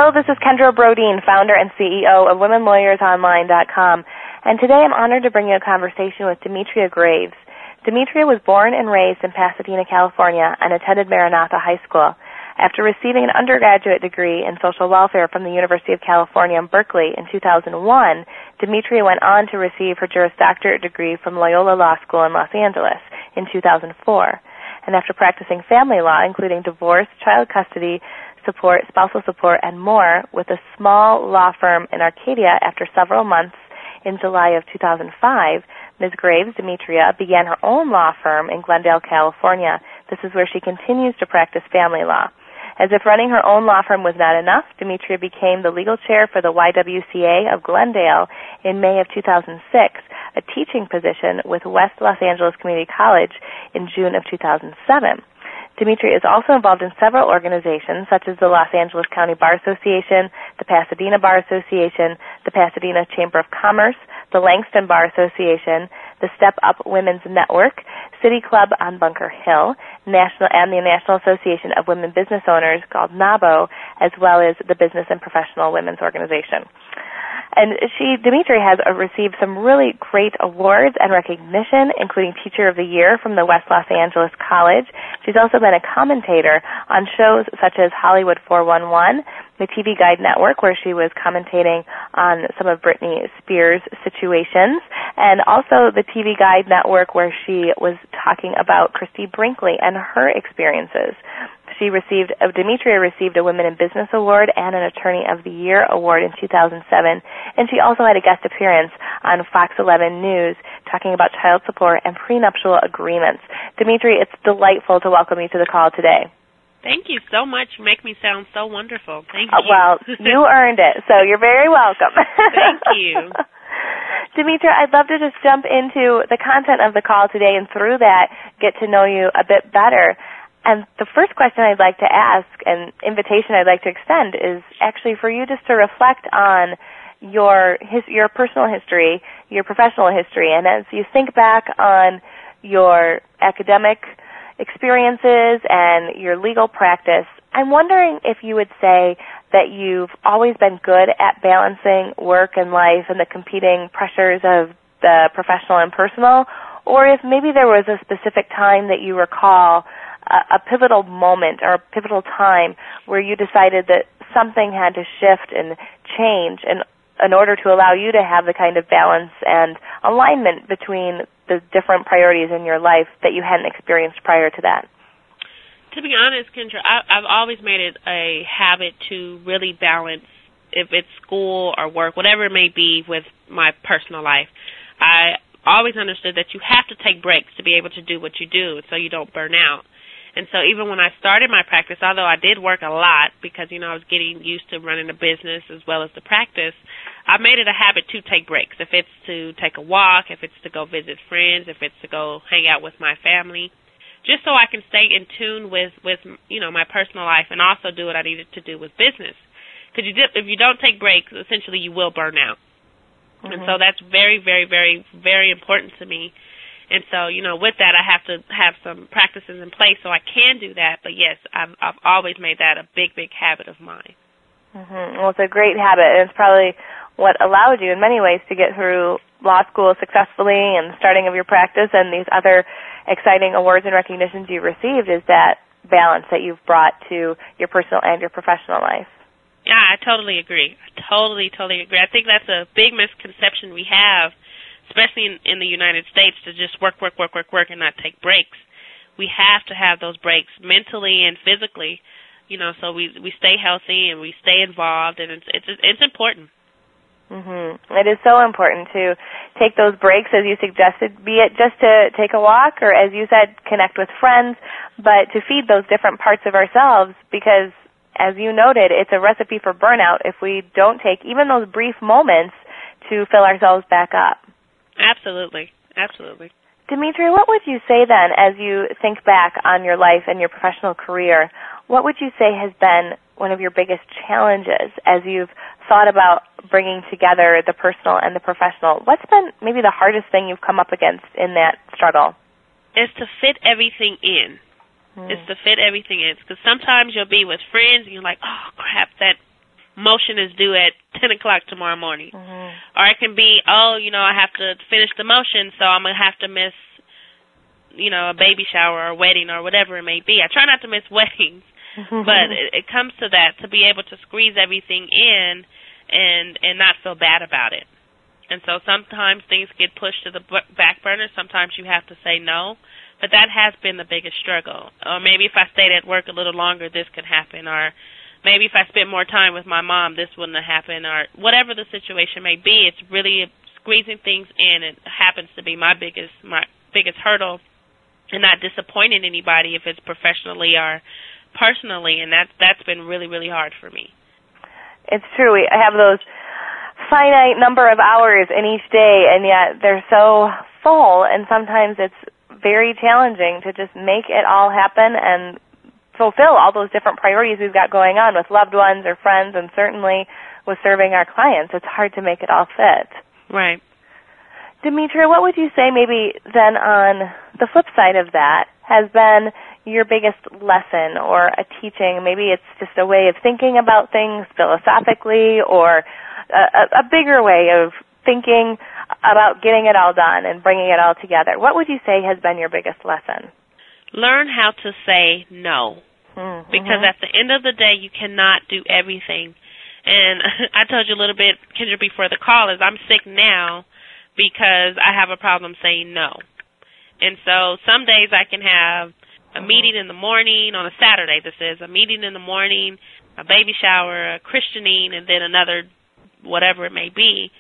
Hello, this is Kendra Brodeen, founder and CEO of WomenLawyersOnline.com, and today I'm honored to bring you a conversation with Demetria Graves. Demetria was born and raised in Pasadena, California, and attended Maranatha High School. After receiving an undergraduate degree in social welfare from the University of California in Berkeley in 2001, Demetria went on to receive her Juris Doctorate degree from Loyola Law School in Los Angeles in 2004. And after practicing family law, including divorce, child custody, support, spousal support, and more with a small law firm in Arcadia after several months in July of 2005, Ms. Graves, Demetria, began her own law firm in Glendale, California. This is where she continues to practice family law. As if running her own law firm was not enough, Demetria became the legal chair for the YWCA of Glendale in May of 2006, a teaching position with West Los Angeles Community College in June of 2007. Demetria is also involved in several organizations such as the Los Angeles County Bar Association, the Pasadena Bar Association, the Pasadena Chamber of Commerce, the Langston Bar Association, the Step Up Women's Network, City Club on Bunker Hill, and the National Association of Women Business Owners, called NABO, as well as the Business and Professional Women's Organization. And Demetria has received some really great awards and recognition, including Teacher of the Year from the West Los Angeles College. She's also been a commentator on shows such as Hollywood 411, the TV Guide Network, where she was commentating on some of Britney Spears' situations, and also the TV Guide Network, where she was talking about Christy Brinkley and her experiences. Demetria received a Women in Business Award and an Attorney of the Year Award in 2007, and she also had a guest appearance on Fox 11 News talking about child support and prenuptial agreements. Demetria, it's delightful to welcome you to the call today. Thank you so much. You make me sound so wonderful. Thank you. Well, you earned it, so you're very welcome. Thank you. Demetria, I'd love to just jump into the content of the call today and through that get to know you a bit better. And the first question I'd like to ask, and invitation I'd like to extend, is actually for you just to reflect on your personal history, your professional history, and as you think back on your academic experiences and your legal practice, I'm wondering if you would say that you've always been good at balancing work and life and the competing pressures of the professional and personal, or if maybe there was a specific time that you recall, a pivotal moment or a pivotal time where you decided that something had to shift and change in order to allow you to have the kind of balance and alignment between the different priorities in your life that you hadn't experienced prior to that. To be honest, Kendra, I've always made it a habit to really balance, if it's school or work, whatever it may be, with my personal life. I always understood that you have to take breaks to be able to do what you do so you don't burn out. And so even when I started my practice, although I did work a lot because, I was getting used to running a business as well as the practice, I made it a habit to take breaks. If it's to take a walk, if it's to go visit friends, if it's to go hang out with my family, just so I can stay in tune with my personal life and also do what I needed to do with business. Because if you don't take breaks, essentially you will burn out. Mm-hmm. And so that's very, very, very, very important to me. And so, with that, I have to have some practices in place so I can do that. But, yes, I've always made that a big, big habit of mine. Mm-hmm. Well, it's a great habit, and it's probably what allowed you in many ways to get through law school successfully and the starting of your practice and these other exciting awards and recognitions you've received, is that balance that you've brought to your personal and your professional life. Yeah, I totally agree. I totally agree. I think that's a big misconception we have, especially in the United States, to just work and not take breaks. We have to have those breaks mentally and physically, so we stay healthy and we stay involved, and it's important. Mm-hmm. It is so important to take those breaks, as you suggested, be it just to take a walk or, as you said, connect with friends, but to feed those different parts of ourselves, because, as you noted, it's a recipe for burnout if we don't take even those brief moments to fill ourselves back up. Absolutely. Demetria, what would you say then, as you think back on your life and your professional career, what would you say has been one of your biggest challenges as you've thought about bringing together the personal and the professional? What's been maybe the hardest thing you've come up against in that struggle? It's to fit everything in. It's to fit everything in. Because sometimes you'll be with friends and you're like, oh, crap, that motion is due at 10 o'clock tomorrow morning. Mm-hmm. Or it can be, I have to finish the motion, so I'm going to have to miss, a baby shower or wedding or whatever it may be. I try not to miss weddings, but it comes to that, to be able to squeeze everything in and not feel bad about it. And so sometimes things get pushed to the back burner. Sometimes you have to say no. But that has been the biggest struggle. Or maybe if I stayed at work a little longer, this could happen. Or maybe if I spent more time with my mom, this wouldn't have happened. Or whatever the situation may be, it's really squeezing things in. It happens to be my biggest hurdle, and not disappointing anybody if it's professionally or personally. And that's been really, really hard for me. It's true. I have those finite number of hours in each day, and yet they're so full, and sometimes it's very challenging to just make it all happen and fulfill all those different priorities we've got going on with loved ones or friends, and certainly with serving our clients. It's hard to make it all fit. Right. Demetria, what would you say maybe then on the flip side of that has been your biggest lesson or a teaching? Maybe it's just a way of thinking about things philosophically, or a bigger way of thinking about getting it all done and bringing it all together. What would you say has been your biggest lesson? Learn how to say no. Mm-hmm. Because at the end of the day, you cannot do everything. And I told you a little bit, Kendra, before the call, is I'm sick now because I have a problem saying no. And so some days I can have a meeting in the morning, on a Saturday this is, a meeting in the morning, a baby shower, a christening, and then another whatever it may be.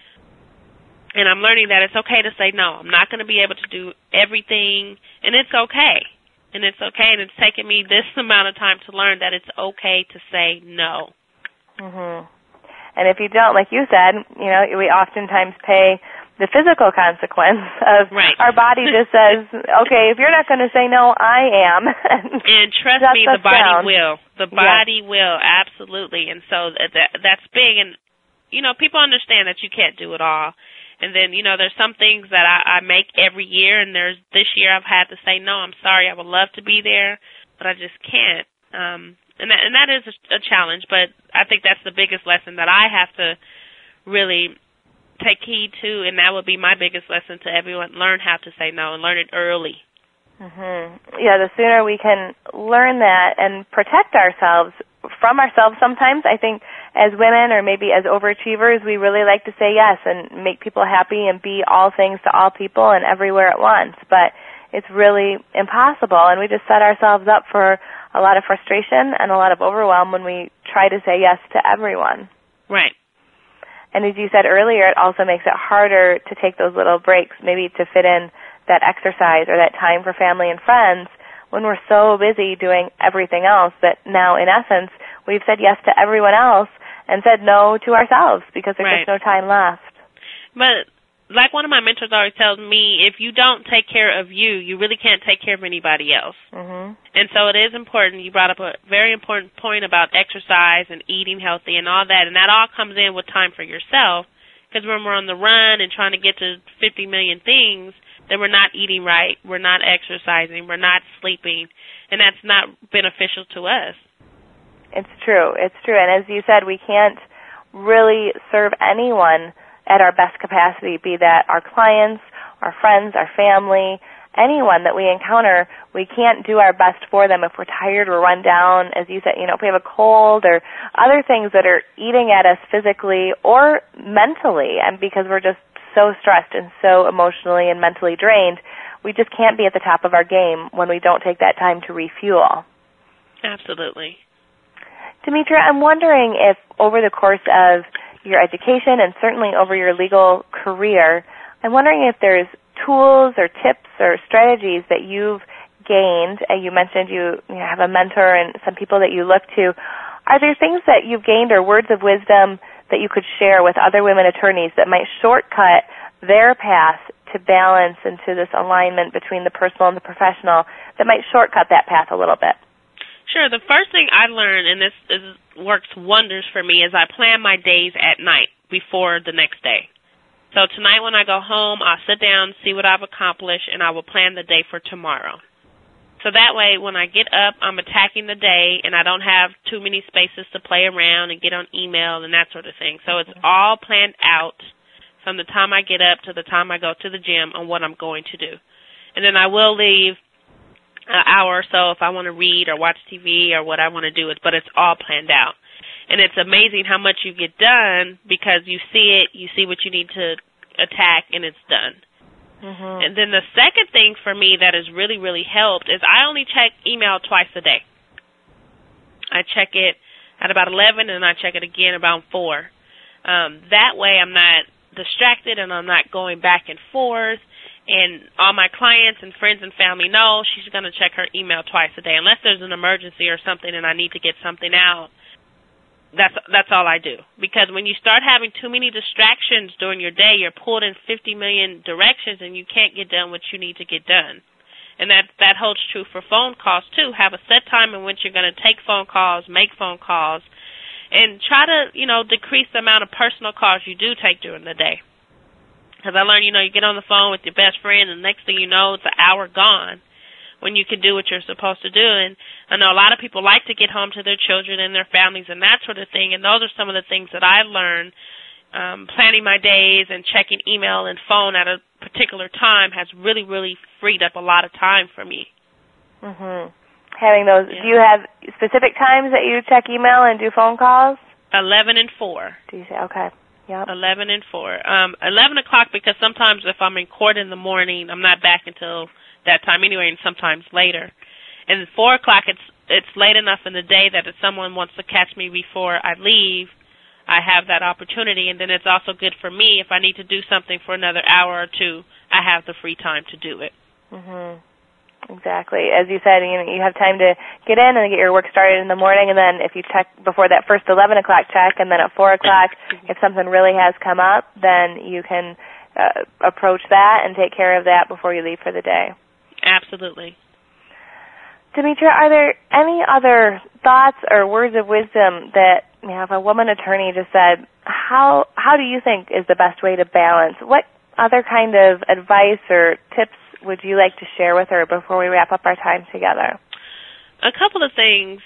And I'm learning that it's okay to say no. I'm not going to be able to do everything, and it's okay. And it's okay, and it's taken me this amount of time to learn that it's okay to say no. Mm-hmm. And if you don't, like you said, we oftentimes pay the physical consequence of our body just says, okay, if you're not going to say no, I am. And trust me, the body will. The body will, absolutely. And so that's big. And, people understand that you can't do it all. And then, there's some things that I make every year, and this year I've had to say, no, I'm sorry, I would love to be there, but I just can't. And that is a challenge, but I think that's the biggest lesson that I have to really take heed to, and that would be my biggest lesson to everyone: learn how to say no and learn it early. Mm-hmm. Yeah, the sooner we can learn that and protect ourselves from ourselves. Sometimes I think as women, or maybe as overachievers, we really like to say yes and make people happy and be all things to all people and everywhere at once, but it's really impossible, and we just set ourselves up for a lot of frustration and a lot of overwhelm when we try to say yes to everyone. Right. And as you said earlier, it also makes it harder to take those little breaks, maybe to fit in that exercise or that time for family and friends when we're so busy doing everything else that now, in essence, we've said yes to everyone else and said no to ourselves because there's just no time left. But like one of my mentors always tells me, if you don't take care of you, you really can't take care of anybody else. Mm-hmm. And so it is important. You brought up a very important point about exercise and eating healthy and all that, and that all comes in with time for yourself, because when we're on the run and trying to get to 50 million things, then we're not eating right, we're not exercising, we're not sleeping, and that's not beneficial to us. It's true. And as you said, we can't really serve anyone at our best capacity, be that our clients, our friends, our family, anyone that we encounter. We can't do our best for them if we're tired or run down, as you said, if we have a cold or other things that are eating at us physically or mentally, and because we're just so stressed and so emotionally and mentally drained, we just can't be at the top of our game when we don't take that time to refuel. Absolutely. Demetria, I'm wondering if over the course of your education and certainly over your legal career, I'm wondering if there's tools or tips or strategies that you've gained. You mentioned you have a mentor and some people that you look to. Are there things that you've gained or words of wisdom that you could share with other women attorneys that might shortcut their path to balance and to this alignment between the personal and the professional, that might shortcut that path a little bit? Sure. The first thing I learned, and this works wonders for me, is I plan my days at night before the next day. So tonight when I go home, I'll sit down, see what I've accomplished, and I will plan the day for tomorrow. So that way, when I get up, I'm attacking the day, and I don't have too many spaces to play around and get on email and that sort of thing. So it's all planned out from the time I get up to the time I go to the gym on what I'm going to do. And then I will leave an hour or so if I want to read or watch TV or what I want to do, but it's all planned out. And it's amazing how much you get done because you see it, you see what you need to attack, and it's done. Mm-hmm. And then the second thing for me that has really, really helped is I only check email twice a day. I check it at about 11, and I check it again about 4. That way I'm not distracted and I'm not going back and forth. And all my clients and friends and family know she's going to check her email twice a day. Unless there's an emergency or something and I need to get something out, that's all I do. Because when you start having too many distractions during your day, you're pulled in 50 million directions and you can't get done what you need to get done. And that holds true for phone calls, too. Have a set time in which you're going to take phone calls, make phone calls, and try to, decrease the amount of personal calls you do take during the day. Because I learned, you get on the phone with your best friend, and the next thing you know, it's an hour gone when you can do what you're supposed to do. And I know a lot of people like to get home to their children and their families and that sort of thing, and those are some of the things that I've learned. Planning my days and checking email and phone at a particular time has really, really freed up a lot of time for me. Mm-hmm. Having those, yeah. Do you have specific times that you check email and do phone calls? 11 and 4. Do you say, okay. Yep. 11 and 4. 11 o'clock because sometimes if I'm in court in the morning, I'm not back until that time anyway, and sometimes later. And 4 o'clock, it's late enough in the day that if someone wants to catch me before I leave, I have that opportunity. And then it's also good for me if I need to do something for another hour or two, I have the free time to do it. Mm-hmm. Exactly. As you said, you have time to get in and get your work started in the morning, and then if you check before that first 11 o'clock check, and then at 4 o'clock, if something really has come up, then you can approach that and take care of that before you leave for the day. Absolutely. Demetria, are there any other thoughts or words of wisdom that, if a woman attorney just said, how do you think is the best way to balance? What other kind of advice or tips would you like to share with her before we wrap up our time together? A couple of things.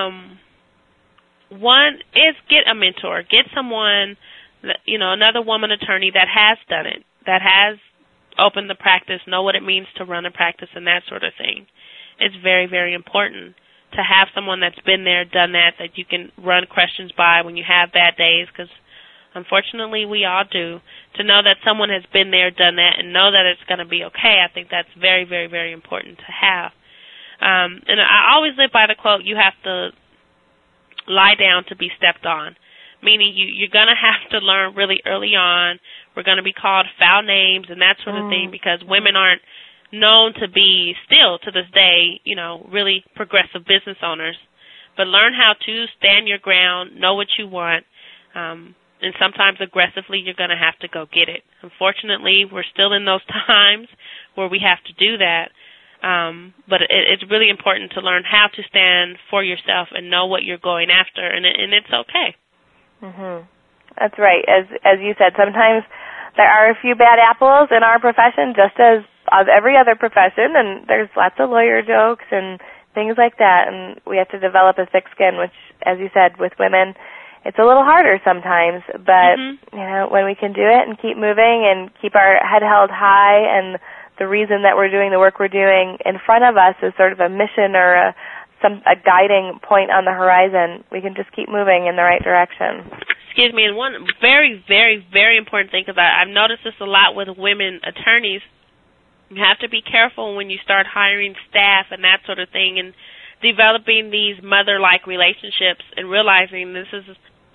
One is get a mentor. Get someone, another woman attorney that has done it, that has opened the practice, know what it means to run a practice and that sort of thing. It's very, very important to have someone that's been there, done that you can run questions by when you have bad days, because unfortunately we all do. To know that someone has been there, done that, and know that it's going to be okay, I think that's very, very, very important to have. And I always live by the quote, you have to lie down to be stepped on, meaning you're going to have to learn really early on. We're going to be called foul names and that sort of thing because women aren't known to be, still to this day, really progressive business owners. But learn how to stand your ground, know what you want, and sometimes aggressively you're going to have to go get it. Unfortunately, we're still in those times where we have to do that. But it's really important to learn how to stand for yourself and know what you're going after, and it's okay. Mm-hmm. That's right. As you said, sometimes there are a few bad apples in our profession, just as of every other profession, and there's lots of lawyer jokes and things like that, and we have to develop a thick skin, which, as you said, with women, it's a little harder sometimes, but when we can do it and keep moving and keep our head held high, and the reason that we're doing the work we're doing in front of us is sort of a mission or a guiding point on the horizon, we can just keep moving in the right direction. Excuse me, and one very, very, very important thing, because I've noticed this a lot with women attorneys, you have to be careful when you start hiring staff and that sort of thing and developing these mother-like relationships and realizing this is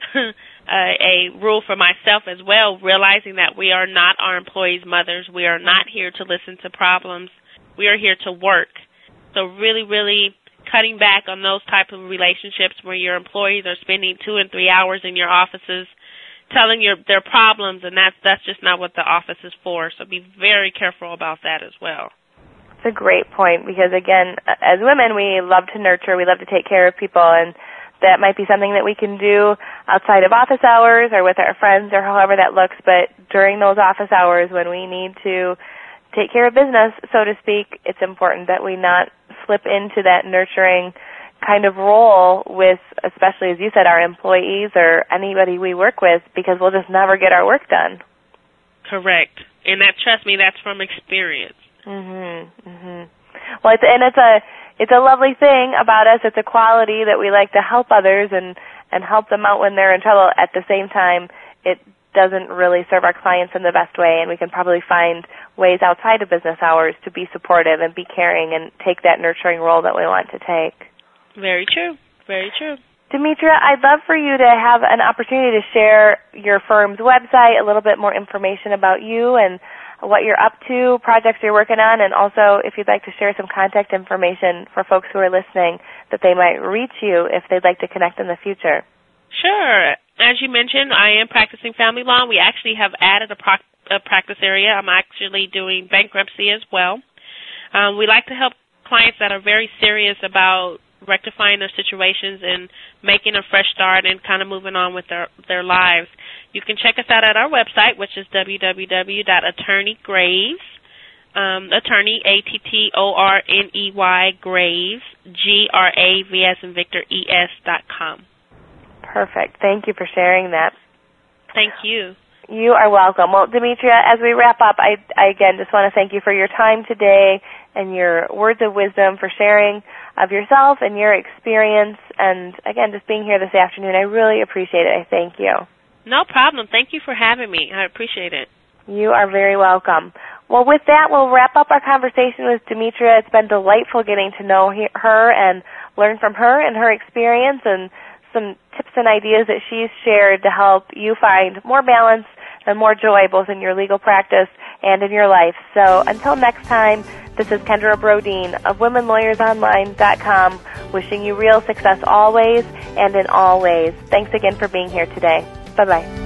a rule for myself as well, realizing that we are not our employees' mothers. We are not here to listen to problems. We are here to work. So really, really cutting back on those type of relationships where your employees are spending 2 and 3 hours in your offices telling their problems, and that's just not what the office is for. So be very careful about that as well. It's a great point because, again, as women, we love to nurture, we love to take care of people, and that might be something that we can do outside of office hours or with our friends or however that looks, but during those office hours when we need to take care of business, so to speak, it's important that we not slip into that nurturing kind of role with, especially as you said, our employees or anybody we work with, because we'll just never get our work done. Correct. And that, trust me, that's from experience. Well, it's a lovely thing about us. It's a quality that we like to help others and help them out when they're in trouble. At the same time, it doesn't really serve our clients in the best way, and we can probably find ways outside of business hours to be supportive and be caring and take that nurturing role that we want to take. Very true. Very true. Demetria, I'd love for you to have an opportunity to share your firm's website, a little bit more information about you and what you're up to, projects you're working on, and also if you'd like to share some contact information for folks who are listening that they might reach you if they'd like to connect in the future. Sure. As you mentioned, I am practicing family law. We actually have added a practice area. I'm actually doing bankruptcy as well. We like to help clients that are very serious about rectifying their situations and making a fresh start and kind of moving on with their lives. You can check us out at our website, which is www.attorneygraves, attorney, ATTORNEY, Graves, GRAVS as in Victor, ES.com. Perfect. Thank you for sharing that. Thank you. You are welcome. Well, Demetria, as we wrap up, I again just want to thank you for your time today and your words of wisdom, for sharing of yourself and your experience, and again, just being here this afternoon. I really appreciate it. I thank you. No problem. Thank you for having me. I appreciate it. You are very welcome. Well, with that, we'll wrap up our conversation with Demetria. It's been delightful getting to know her and learn from her and her experience and some tips and ideas that she's shared to help you find more balance and more joy both in your legal practice and in your life. So until next time, this is Kendra Brodeen of WomenLawyersOnline.com wishing you real success always and in all ways. Thanks again for being here today. Bye-bye.